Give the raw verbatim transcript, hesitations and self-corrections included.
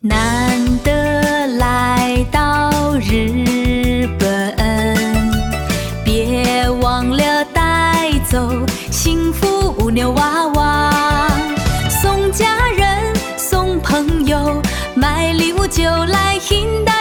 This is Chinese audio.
难得来到日本，别忘了带走幸福牛娃娃，送家人送朋友，买礼物就来hinda。